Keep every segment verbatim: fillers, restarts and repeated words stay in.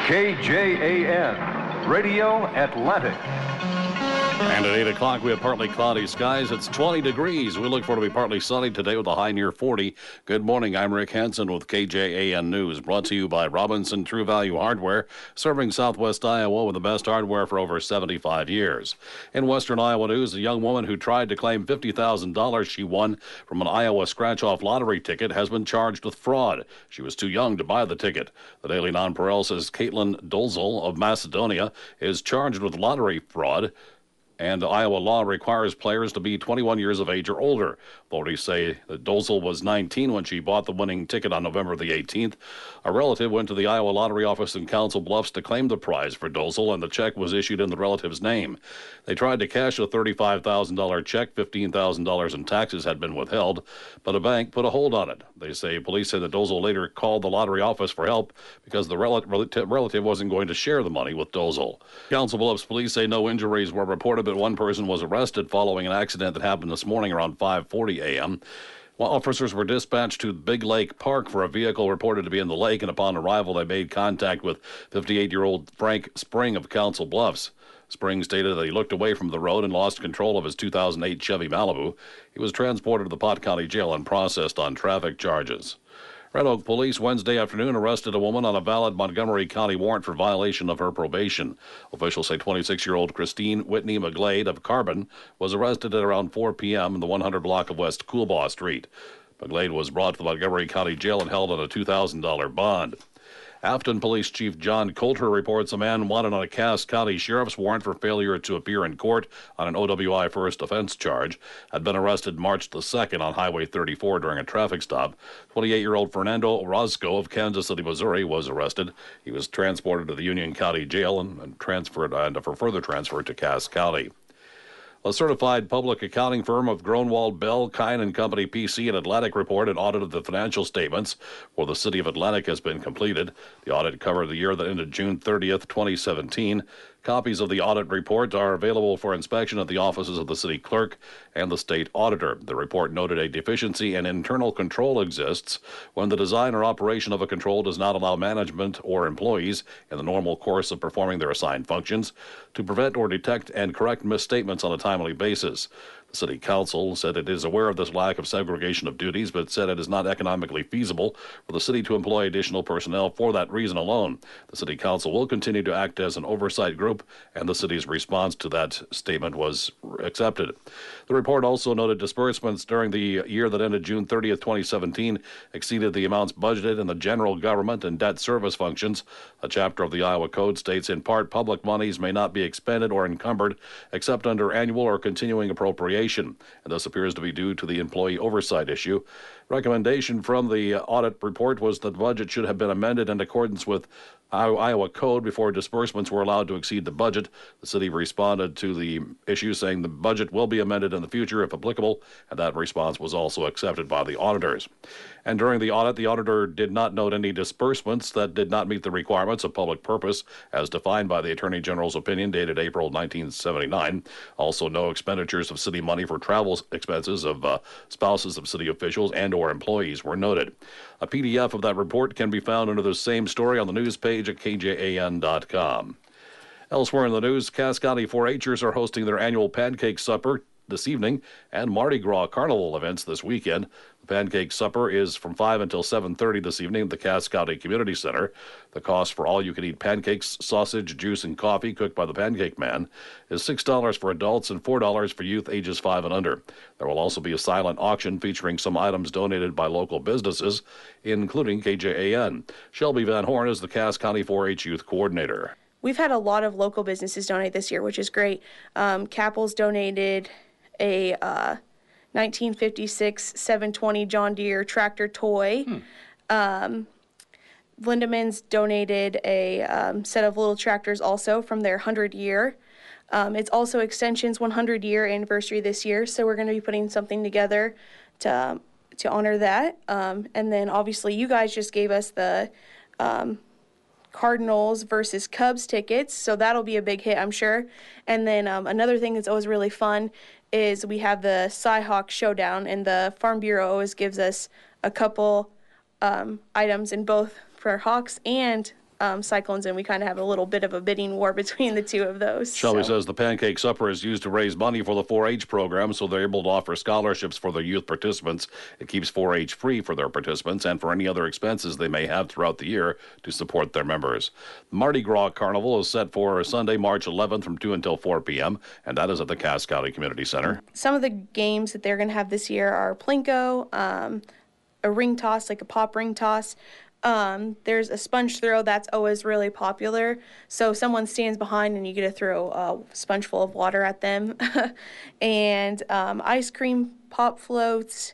K J A N, Radio Atlantic. And at eight o'clock, we have partly cloudy skies. It's twenty degrees. We look for it to be partly sunny today with a high near forty. Good morning. I'm Rick Hansen with K J A N News, brought to you by Robinson True Value Hardware, serving Southwest Iowa with the best hardware for over seventy-five years. In Western Iowa news, a young woman who tried to claim fifty thousand dollars she won from an Iowa scratch-off lottery ticket has been charged with fraud. She was too young to buy the ticket. The Daily Nonpareil says Caitlin Dolzel of Macedonia is charged with lottery fraud, and Iowa law requires players to be twenty-one years of age or older. Authorities say that Dolzel was nineteen when she bought the winning ticket on November the eighteenth. A relative went to the Iowa Lottery office in Council Bluffs to claim the prize for Dolzel, and the check was issued in the relative's name. They tried to cash a thirty-five thousand dollars check. fifteen thousand dollars in taxes had been withheld, but a bank put a hold on it. They say police say that Dolzel later called the lottery office for help because the rel- relative wasn't going to share the money with Dolzel. Council Bluffs police say no injuries were reported, but one person was arrested following an accident that happened this morning around five forty a.m. While officers were dispatched to Big Lake Park for a vehicle reported to be in the lake, and upon arrival they made contact with fifty-eight-year-old Frank Spring of Council Bluffs. Spring stated that he looked away from the road and lost control of his two thousand eight Chevy Malibu. He was transported to the Pot County Jail and processed on traffic charges. Red Oak Police Wednesday afternoon arrested a woman on a valid Montgomery County warrant for violation of her probation. Officials say twenty-six-year-old Christine Whitney McGlade of Carbon was arrested at around four p.m. in the one hundred block of West Coolbaugh Street. McGlade was brought to the Montgomery County Jail and held on a two thousand dollars bond. Afton Police Chief John Coulter reports a man wanted on a Cass County Sheriff's warrant for failure to appear in court on an O W I first offense charge had been arrested March the second on Highway thirty-four during a traffic stop. twenty-eight-year-old Fernando Orozco of Kansas City, Missouri was arrested. He was transported to the Union County Jail and, and transferred and for further transfer to Cass County. A certified public accounting firm of Gronwald, Bell, Kine and Company P C in Atlantic reported audit of the financial statements for the City of Atlantic has been completed. The audit covered the year that ended June thirtieth, twenty seventeen. Copies of the audit report are available for inspection at the offices of the city clerk and the state auditor. The report noted a deficiency in internal control exists when the design or operation of a control does not allow management or employees in the normal course of performing their assigned functions to prevent or detect and correct misstatements on a timely basis. The City Council said it is aware of this lack of segregation of duties, but said it is not economically feasible for the city to employ additional personnel for that reason alone. The City Council will continue to act as an oversight group, and the city's response to that statement was accepted. The report also noted disbursements during the year that ended June thirtieth, twenty seventeen exceeded the amounts budgeted in the general government and debt service functions. A chapter of the Iowa Code states, in part, public monies may not be expended or encumbered except under annual or continuing appropriation, and this appears to be due to the employee oversight issue. Recommendation from the audit report was that the budget should have been amended in accordance with Iowa Code before disbursements were allowed to exceed the budget. The city responded to the issue saying the budget will be amended in the future if applicable, and that response was also accepted by the auditors. And during the audit, the auditor did not note any disbursements that did not meet the requirements of public purpose as defined by the Attorney General's opinion dated April nineteen seventy-nine. Also, no expenditures of city money for travel expenses of uh, spouses of city officials and or employees were noted. A P D F of that report can be found under the same story on the news page at K J A N dot com. Elsewhere in the news, Cass County four H'ers are hosting their annual pancake supper this evening and Mardi Gras carnival events this weekend. The pancake supper is from five until seven thirty this evening at the Cass County Community Center. The cost for all-you-can-eat pancakes, sausage, juice, and coffee cooked by the Pancake Man is six dollars for adults and four dollars for youth ages five and under. There will also be a silent auction featuring some items donated by local businesses, including K J A N. Shelby Van Horn is the Cass County four H Youth Coordinator. We've had a lot of local businesses donate this year, which is great. Um, Capples donated a uh, nineteen fifty-six seven twenty John Deere tractor toy. Hmm. Um, Lindemans donated a um, set of little tractors also from their one hundred year. Um, it's also Extension's one hundred year anniversary this year, so we're going to be putting something together to um, to honor that. Um, and then obviously you guys just gave us the um, Cardinals versus Cubs tickets, so that'll be a big hit, I'm sure. And then um, another thing that's always really fun is we have the Cy-Hawk Showdown, and the Farm Bureau always gives us a couple um, items in both for Hawks and um, Cyclones, and we kind of have a little bit of a bidding war between the two of those. Shelby so. says the pancake supper is used to raise money for the four H program, so they're able to offer scholarships for their youth participants. It keeps four H free for their participants and for any other expenses they may have throughout the year to support their members. The Mardi Gras Carnival is set for Sunday, March eleventh from two until four p.m., and that is at the Cass County Community Center. Some of the games that they're going to have this year are Plinko, um, a ring toss, like a pop ring toss. Um, there's a sponge throw that's always really popular. So someone stands behind and you get to throw a sponge full of water at them. and um, ice cream pop floats,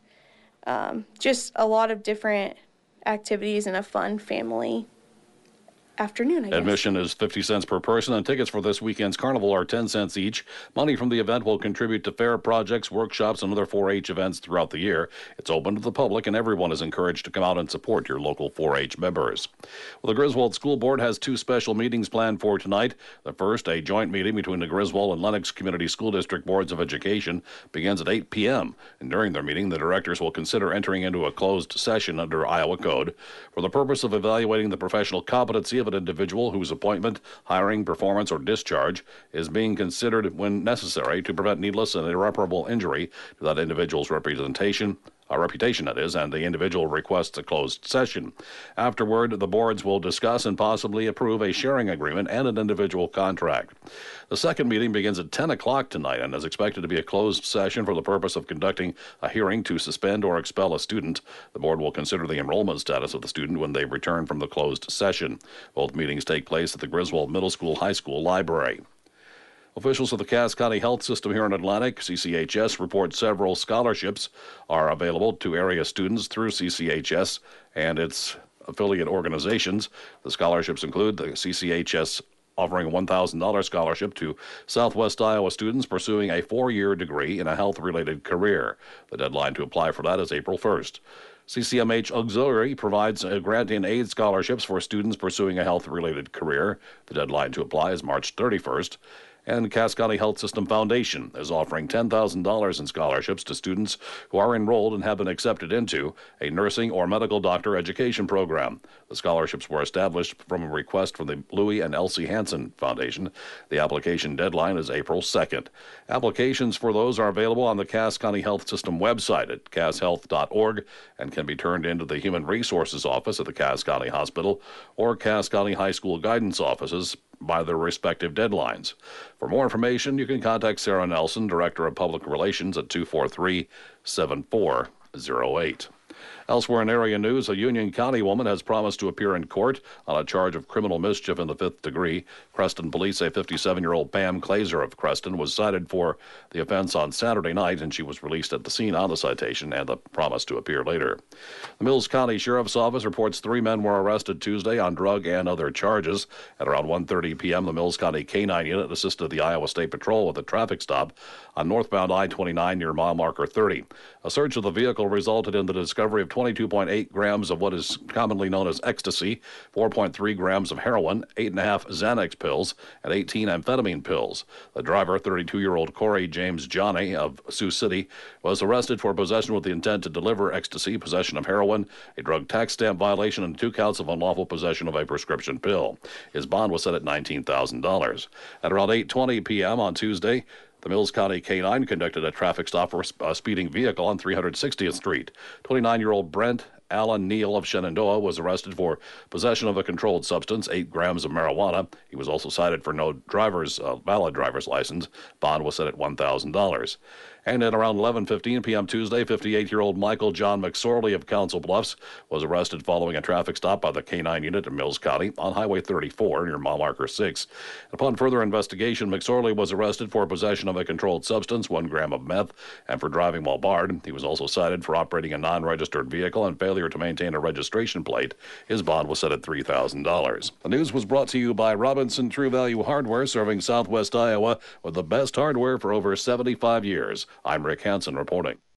um, just a lot of different activities and a fun family afternoon, I guess. Admission is fifty cents per person, and tickets for this weekend's carnival are ten cents each. Money from the event will contribute to fair projects, workshops, and other four H events throughout the year. It's open to the public, and everyone is encouraged to come out and support your local four H members. Well, the Griswold School Board has two special meetings planned for tonight. The first, a joint meeting between the Griswold and Lennox Community School District Boards of Education, begins at eight p.m. And during their meeting, the directors will consider entering into a closed session under Iowa Code for the purpose of evaluating the professional competency of an individual whose appointment, hiring, performance, or discharge is being considered when necessary to prevent needless and irreparable injury to that individual's representation, a reputation that is, and the individual requests a closed session. Afterward, the boards will discuss and possibly approve a sharing agreement and an individual contract. The second meeting begins at ten o'clock tonight and is expected to be a closed session for the purpose of conducting a hearing to suspend or expel a student. The board will consider the enrollment status of the student when they return from the closed session. Both meetings take place at the Griswold Middle School High School Library. Officials of the Cass County Health System here in Atlantic, C C H S, report several scholarships are available to area students through C C H S and its affiliate organizations. The scholarships include the C C H S offering a one thousand dollars scholarship to Southwest Iowa students pursuing a four-year degree in a health-related career. The deadline to apply for that is April first. C C M H Auxiliary provides a grant and aid scholarships for students pursuing a health-related career. The deadline to apply is March thirty-first. And Cass County Health System Foundation is offering ten thousand dollars in scholarships to students who are enrolled and have been accepted into a nursing or medical doctor education program. The scholarships were established from a request from the Louis and Elsie Hansen Foundation. The application deadline is April second. Applications for those are available on the Cass County Health System website at cass health dot org and can be turned into the Human Resources Office at the Cass County Hospital or Cass County High School Guidance Offices by their respective deadlines. For more information, you can contact Sarah Nelson, Director of Public Relations, at two four three, seven four zero eight. Elsewhere in area news, a Union County woman has promised to appear in court on a charge of criminal mischief in the fifth degree. Creston police say fifty-seven-year-old Pam Glazer of Creston was cited for the offense on Saturday night, and she was released at the scene on the citation and the promise to appear later. The Mills County Sheriff's Office reports three men were arrested Tuesday on drug and other charges. At around one thirty p.m., the Mills County K nine unit assisted the Iowa State Patrol with a traffic stop on northbound I twenty-nine near mile marker thirty. A search of the vehicle resulted in the discovery of twenty-two point eight grams of what is commonly known as ecstasy, four point three grams of heroin, eight and a half Xanax pills, and eighteen amphetamine pills. The driver, thirty-two-year-old Corey James Johnny of Sioux City, was arrested for possession with the intent to deliver ecstasy, possession of heroin, a drug tax stamp violation, and two counts of unlawful possession of a prescription pill. His bond was set at nineteen thousand dollars. At around eight twenty p.m. on Tuesday, the Mills County K nine conducted a traffic stop for a speeding vehicle on three hundred sixtieth Street. twenty-nine-year-old Brent Alan Neal of Shenandoah was arrested for possession of a controlled substance, eight grams of marijuana. He was also cited for no driver's uh, valid driver's license. Bond was set at one thousand dollars. And at around eleven fifteen p.m. Tuesday, fifty-eight-year-old Michael John McSorley of Council Bluffs was arrested following a traffic stop by the K nine unit in Mills County on Highway thirty-four near mile marker six. Upon further investigation, McSorley was arrested for possession of a controlled substance, one gram of meth, and for driving while barred. He was also cited for operating a non-registered vehicle and failure to maintain a registration plate. His bond was set at three thousand dollars. The news was brought to you by Robinson True Value Hardware, serving Southwest Iowa with the best hardware for over seventy-five years. I'm Rick Hansen reporting.